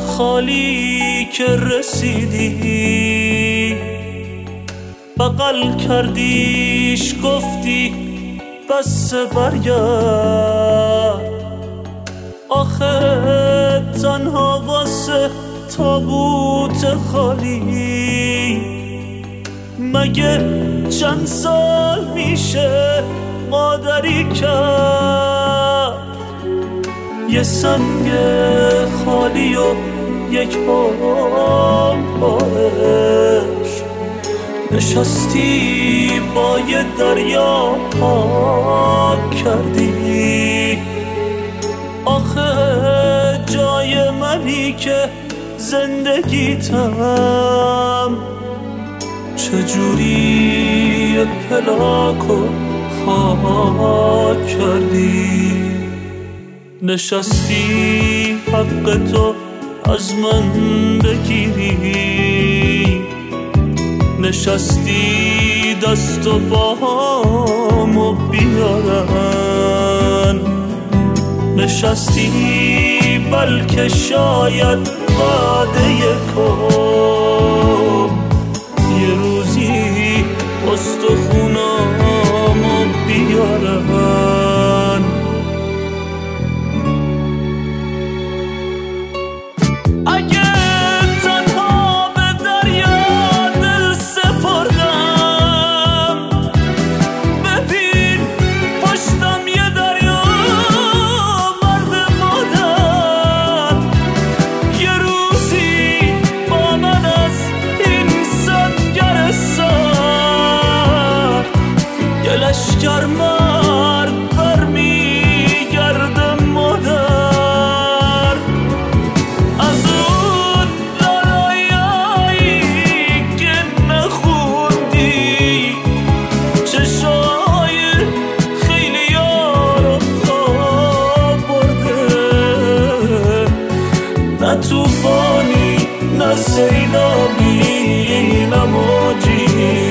خالی که رسیدی بغل کردیش گفتی بس برگرد. آخه تنها واسه تابوت خالی مگه چند سال میشه مادری کرد؟ یه سنگ خالی و یک بام باش نشستی با یه دریا پاک کردی. آخه جای منی که زندگیتم چجوری پلاک و خاک کردی؟ نشستی حق تو از من بگیری، نشستی دست و پاهامو بیارن، نشستی بلکه شاید وعده کن یه روزی استخونامو بیارن. اگه تنها به دریا دل سپردم، ببین پشتم یه دریا مرد مادر، یه روزی با من از این سنگر سر یه لشکر مرد برمیگرده مادر. از اون لالایایی که نخوندی چشای خیلی یارو خواب برده، نه توفانی نه سیلابی نه موجی،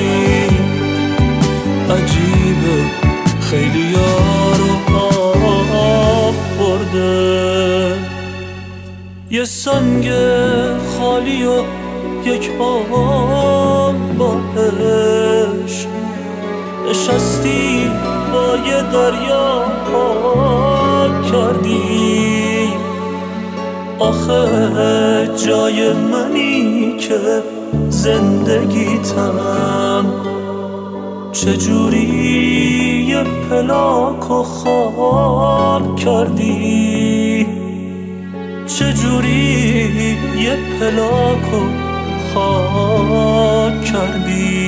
عجیبه خیلی یارو آب برده. یه سنگ خالی و یک بام باش نشستی با یه دریا پاک کردی. آخه جای منی که زندگیتم چجوری یه پلاک و خاک کردی؟ چجوری یه پلاک و خاک کردی؟